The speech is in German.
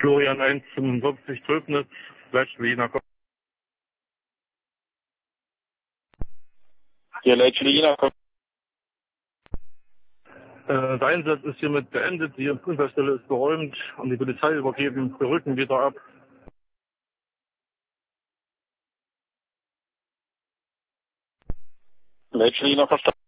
Florian 155 Tröbnitz, Wiener. Hier Wiener. Der Einsatz ist hiermit beendet, die Unfallstelle ist geräumt und die Polizei übergeben. Wir rücken wieder ab. Wiener verstanden.